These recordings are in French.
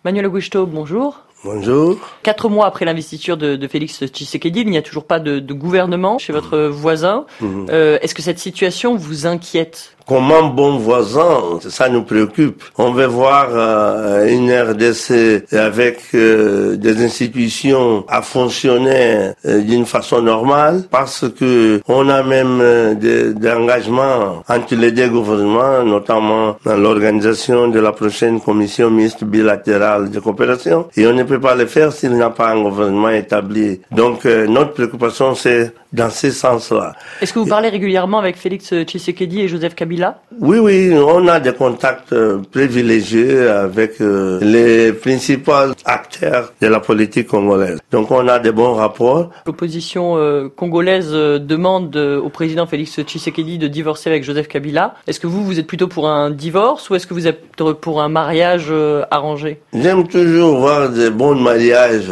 Manuel Augusto, bonjour. Bonjour. 4 mois après l'investiture de Félix Tshisekedi, il n'y a toujours pas de gouvernement chez votre voisin. Est-ce que cette situation vous inquiète ? Comme un bon voisin, ça nous préoccupe. On veut voir une RDC avec des institutions à fonctionner d'une façon normale, parce que on a même des engagements entre les deux gouvernements, notamment dans l'organisation de la prochaine commission mixte bilatérale de coopération, et on ne peut pas le faire s'il n'y a pas un gouvernement établi. Donc notre préoccupation, c'est dans ce sens-là. Est-ce que vous parlez régulièrement avec Félix Tshisekedi et Joseph Kabila ? Oui, on a des contacts privilégiés avec les principaux acteurs de la politique congolaise. Donc on a des bons rapports. L'opposition congolaise demande au président Félix Tshisekedi de divorcer avec Joseph Kabila. Est-ce que vous êtes plutôt pour un divorce ou est-ce que vous êtes pour un mariage arrangé ? J'aime toujours voir des bons mariages.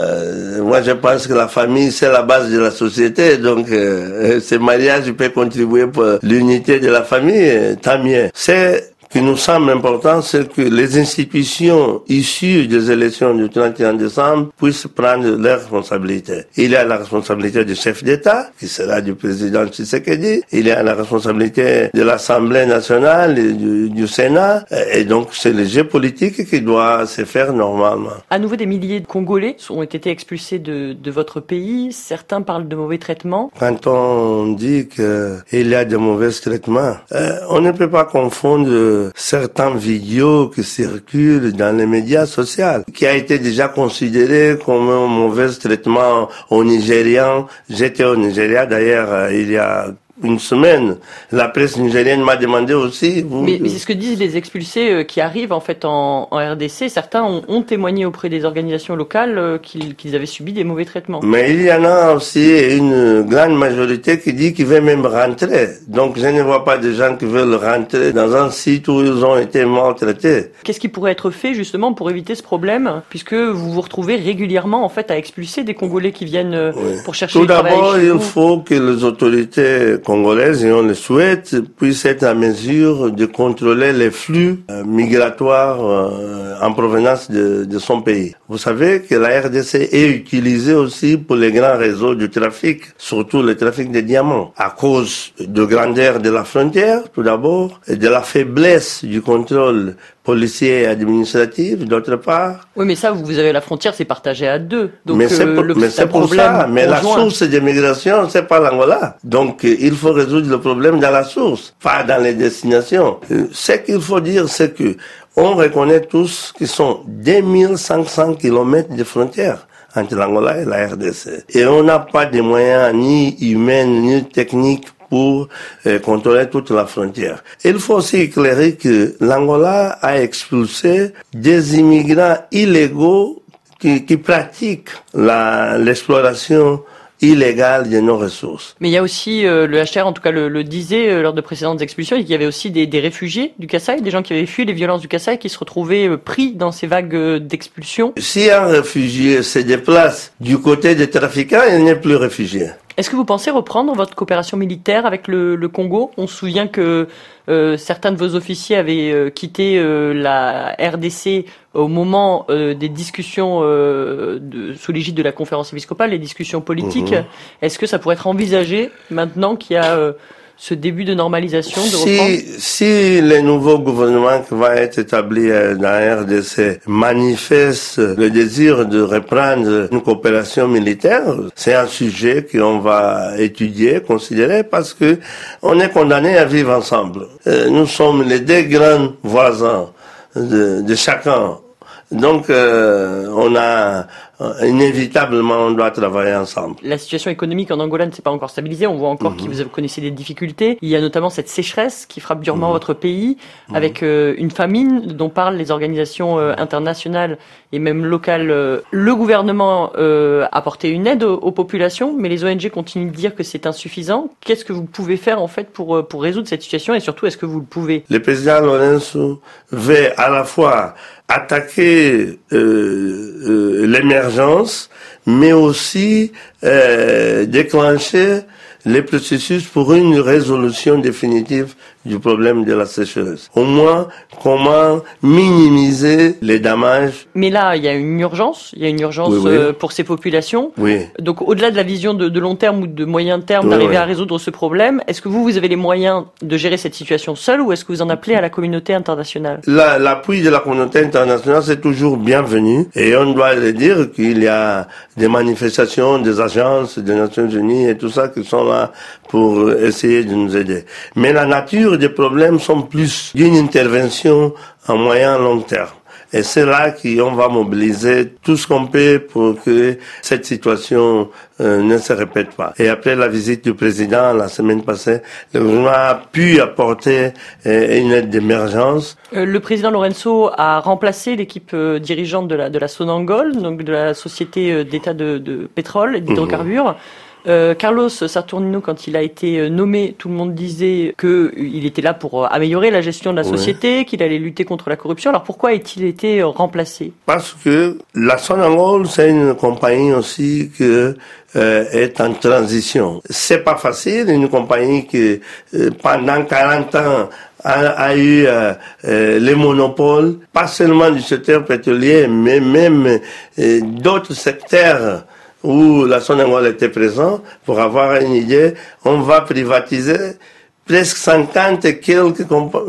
Moi, je pense que la famille, c'est la base de la société. Donc, ce mariage peut contribuer pour l'unité de la famille. Tant mieux. C'est qui nous semble important, c'est que les institutions issues des élections du 31 décembre puissent prendre leurs responsabilités. Il y a la responsabilité du chef d'État, qui sera du président Tshisekedi. Il y a la responsabilité de l'Assemblée nationale et du Sénat. Et donc, c'est le jeu politique qui doit se faire normalement. À nouveau, des milliers de Congolais ont été expulsés de votre pays. Certains parlent de mauvais traitements. Quand on dit qu'il y a de mauvais traitements, on ne peut pas confondre certains vidéos qui circulent dans les médias sociaux, qui a été déjà considéré comme un mauvais traitement aux Nigérians. J'étais au Nigeria d'ailleurs il y a une semaine. La presse nigérienne m'a demandé aussi... Mais c'est ce que disent les expulsés qui arrivent en fait en RDC. Certains ont témoigné auprès des organisations locales qu'ils avaient subi des mauvais traitements. Mais il y en a aussi une grande majorité qui dit qu'ils veulent même rentrer. Donc je ne vois pas de gens qui veulent rentrer dans un site où ils ont été maltraités. Qu'est-ce qui pourrait être fait justement pour éviter ce problème, puisque vous vous retrouvez régulièrement en fait à expulser des Congolais qui viennent pour chercher du travail? Tout d'abord, il faut que les autorités congolaises, et on le souhaite, puissent être à mesure de contrôler les flux migratoires en provenance de son pays. Vous savez que la RDC est utilisée aussi pour les grands réseaux du trafic, surtout le trafic des diamants, à cause de grandeur de la frontière, tout d'abord, et de la faiblesse du contrôle policier et administratif, d'autre part. Oui, mais ça, vous avez la frontière, c'est partagé à deux. Donc, mais c'est pour ça. Mais la source des migrations, c'est pas l'Angola. Donc, il faut résoudre le problème dans la source, pas dans les destinations. Ce qu'il faut dire, c'est que on reconnaît tous qu'ils sont 2500 kilomètres de frontières entre l'Angola et la RDC. Et on n'a pas de moyens ni humains, ni techniques pour contrôler toute la frontière. Il faut aussi éclairer que l'Angola a expulsé des immigrants illégaux qui pratiquent l'exploration illégale de nos ressources. Mais il y a aussi, le HCR en tout cas le disait lors de précédentes expulsions, qu'il y avait aussi des réfugiés du Kasaï, des gens qui avaient fui les violences du Kasaï, qui se retrouvaient pris dans ces vagues d'expulsion. Si un réfugié se déplace du côté des trafiquants, il n'est plus réfugié. Est-ce que vous pensez reprendre votre coopération militaire avec le Congo ? On se souvient que certains de vos officiers avaient quitté la RDC au moment des discussions sous l'égide de la conférence épiscopale, les discussions politiques. Est-ce que ça pourrait être envisagé maintenant qu'il y a ce début de normalisation de reprendre? Si le nouveau gouvernement qui va être établi dans la RDC manifeste le désir de reprendre une coopération militaire, c'est un sujet qu'on va étudier, considérer, parce que on est condamné à vivre ensemble. Nous sommes les deux grands voisins de chacun. Donc, inévitablement, on doit travailler ensemble. La situation économique en Angola ne s'est pas encore stabilisée. On voit encore que vous connaissez des difficultés. Il y a notamment cette sécheresse qui frappe durement votre pays, avec une famine dont parlent les organisations internationales et même locales. Le gouvernement a porté une aide aux populations, mais les ONG continuent de dire que c'est insuffisant. Qu'est-ce que vous pouvez faire en fait pour résoudre cette situation, et surtout, est-ce que vous le pouvez? Le président Lourenço veut à la fois attaquer l'émergence, mais aussi déclencher les processus pour une résolution définitive du problème de la sécheresse. Au moins, comment minimiser les dommages. Mais là, il y a une urgence. Il y a une urgence pour ces populations. Oui. Donc, au-delà de la vision de long terme ou de moyen terme d'arriver à résoudre ce problème, est-ce que vous avez les moyens de gérer cette situation seul ou est-ce que vous en appelez à la communauté internationale? L'appui de la communauté internationale, c'est toujours bienvenu. Et on doit le dire qu'il y a des manifestations des agences des Nations Unies et tout ça qui sont là pour essayer de nous aider. Mais la nature des problèmes sont plus d'une intervention à moyen long terme. Et c'est là qu'on va mobiliser tout ce qu'on peut pour que cette situation ne se répète pas. Et après la visite du président la semaine passée, le gouvernement a pu apporter une aide d'émergence. Le président Lourenço a remplacé l'équipe dirigeante de la Sonangol, donc de la société d'État de pétrole et d'hydrocarbures. Carlos Saturnino, quand il a été nommé, tout le monde disait qu'il était là pour améliorer la gestion de la société, qu'il allait lutter contre la corruption. Alors pourquoi a-t-il été remplacé? Parce que la Sonangol, c'est une compagnie aussi qui est en transition. C'est pas facile, une compagnie qui pendant 40 ans a eu les monopoles, pas seulement du secteur pétrolier, mais même d'autres secteurs où la Sonangol était présente. Pour avoir une idée, on va privatiser presque 50 et quelques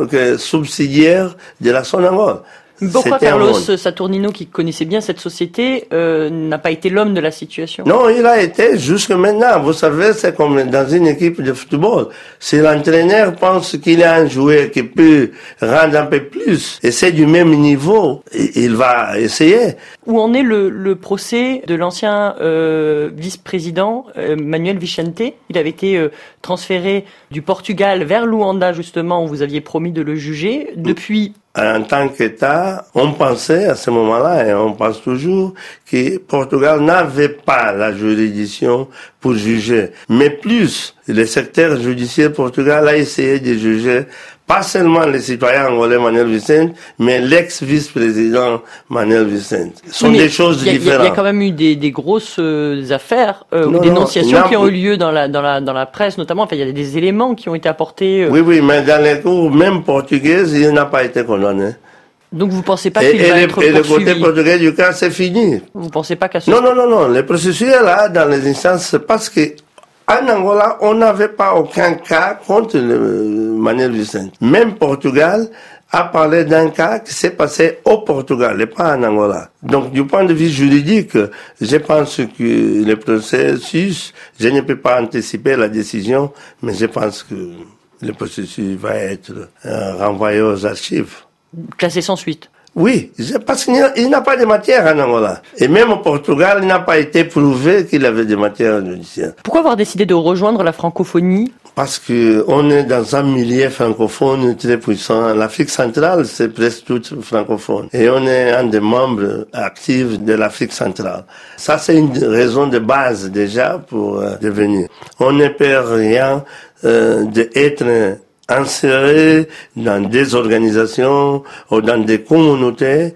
subsidiaires de la Sonangol. Pourquoi Carlos Saturnino, qui connaissait bien cette société, n'a pas été l'homme de la situation? Non, il a été jusque maintenant. Vous savez, c'est comme dans une équipe de football. Si l'entraîneur pense qu'il a un joueur qui peut rendre un peu plus, et c'est du même niveau, il va essayer. Où en est le procès de l'ancien vice-président Manuel Vicente? Il avait été transféré du Portugal vers Luanda, justement, où vous aviez promis de le juger. Depuis... En tant qu'État, on pensait à ce moment-là, et on pense toujours, que Portugal n'avait pas la juridiction pour juger. Mais plus, le secteur judiciaire Portugal a essayé de juger pas seulement les citoyens angolais Manuel Vicente, mais l'ex-vice-président Manuel Vicente. Ce sont des choses différentes. Il y a quand même eu des grosses affaires ou dénonciations qui ont eu lieu dans la presse, notamment. Enfin, il y a des éléments qui ont été apportés. Oui, mais dans les cours, même portugaises, il n'a pas été condamné. Donc vous pensez pas qu'il va être poursuivi? Et le côté portugais du cas, c'est fini. Vous pensez pas qu'à ce Non. Le processus est là dans les instances parce que en Angola, on n'avait pas aucun cas contre Manuel Vicente. Même Portugal a parlé d'un cas qui s'est passé au Portugal et pas en Angola. Donc, du point de vue juridique, je pense que le processus, je ne peux pas anticiper la décision, mais je pense que le processus va être renvoyé aux archives. Classé sans suite. Oui, parce qu'il n'a pas de matière en Angola. Et même au Portugal, il n'a pas été prouvé qu'il avait des matières judiciaires. Pourquoi avoir décidé de rejoindre la francophonie? Parce que on est dans un milieu francophone très puissant. L'Afrique centrale, c'est presque toute francophone. Et on est un des membres actifs de l'Afrique centrale. Ça, c'est une raison de base déjà pour devenir. On ne perd rien d'être insérés dans des organisations ou dans des communautés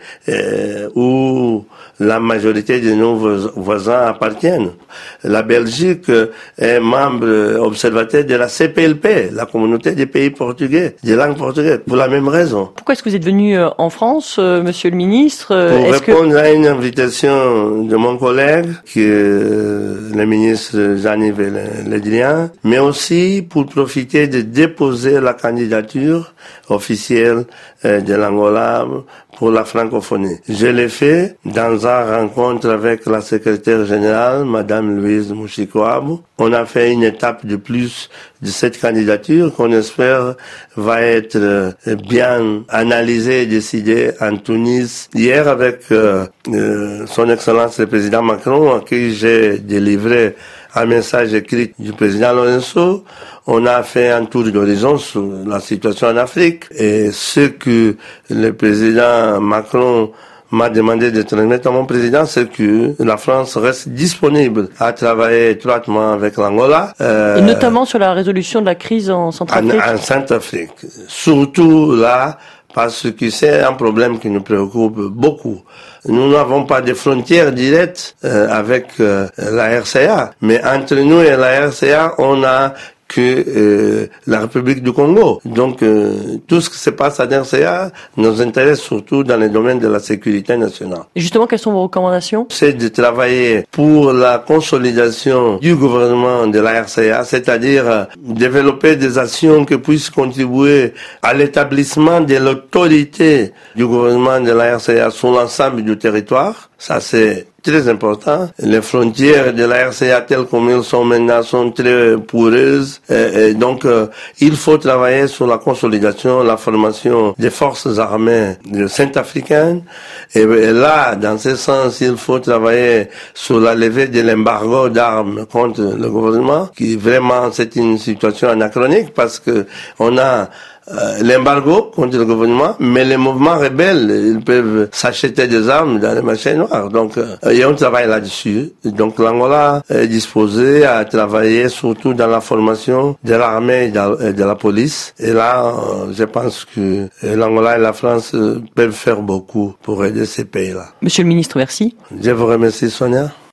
où la majorité de nos voisins appartiennent. La Belgique est membre observateur de la CPLP, la communauté des pays portugais, des langues portugaises, pour la même raison. Pourquoi est-ce que vous êtes venu en France, monsieur le ministre? Pour répondre à une invitation de mon collègue, qui est le ministre Jean-Yves Le Drian, mais aussi pour profiter de déposer la candidature officielle de l'Angola pour la francophonie. Je l'ai fait dans une rencontre avec la secrétaire générale, Madame Louise Mouchikoabou. On a fait une étape de plus de cette candidature qu'on espère va être bien analysée et décidée en Tunis. Hier, avec son Excellence le Président Macron, à qui j'ai délivré un message écrit du président Lourenço, on a fait un tour d'horizon sur la situation en Afrique. Et ce que le président Macron m'a demandé de transmettre à mon président, c'est que la France reste disponible à travailler étroitement avec l'Angola. Et notamment sur la résolution de la crise en Centrafrique. En Centrafrique. Surtout là, parce que c'est un problème qui nous préoccupe beaucoup. Nous n'avons pas de frontières directes avec la RCA, mais entre nous et la RCA, on a que la République du Congo. Donc tout ce qui se passe à RCA nous intéresse surtout dans les domaines de la sécurité nationale. Et justement, quelles sont vos recommandations? C'est de travailler pour la consolidation du gouvernement de la RCA, c'est-à-dire développer des actions qui puissent contribuer à l'établissement de l'autorité du gouvernement de la RCA sur l'ensemble du territoire. Ça, c'est très important. Les frontières de la RCA telles comme elles sont maintenant sont très poreuses. Et donc, il faut travailler sur la consolidation, la formation des forces armées centrafricaines. Et là, dans ce sens, il faut travailler sur la levée de l'embargo d'armes contre le gouvernement, qui vraiment, c'est une situation anachronique parce que on a l'embargo contre le gouvernement, mais les mouvements rebelles, ils peuvent s'acheter des armes dans les marchés noirs. Donc, il y a un travail là-dessus. Donc, l'Angola est disposé à travailler surtout dans la formation de l'armée et de la police. Et là, je pense que l'Angola et la France peuvent faire beaucoup pour aider ces pays-là. Monsieur le ministre, merci. Je vous remercie, Sonia.